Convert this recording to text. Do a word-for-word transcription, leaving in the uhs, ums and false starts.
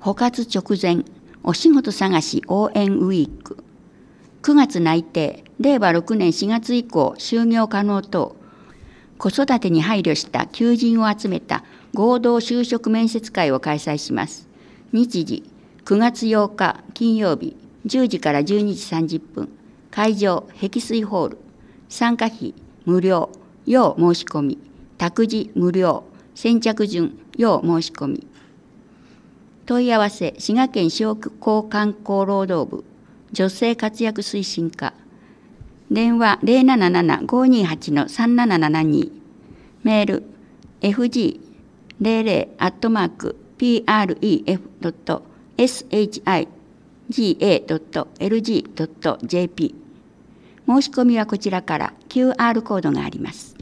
補活直前お仕事探し応援ウィーク、くがつ内定、れいわろくねんしがつ以降就業可能等、子育てに配慮した求人を集めた合同就職面接会を開催します。日時くがつようか金曜日じゅうじからじゅうにじさんじゅっぷん、会場碧水ホール、参加費無料、要申し込み、託児無料、先着順要申し込み。問い合わせ滋賀県商工観光労働部女性活躍推進課、電話 ゼロなななな ごーにーはち さんななななに、メール エフジーゼロゼロ アットマーク ピーアールイーエフ ドット エスエイチアイジーエー ドット エルジー ドット ジェーピー。 申し込みはこちらから キューアール コードがあります。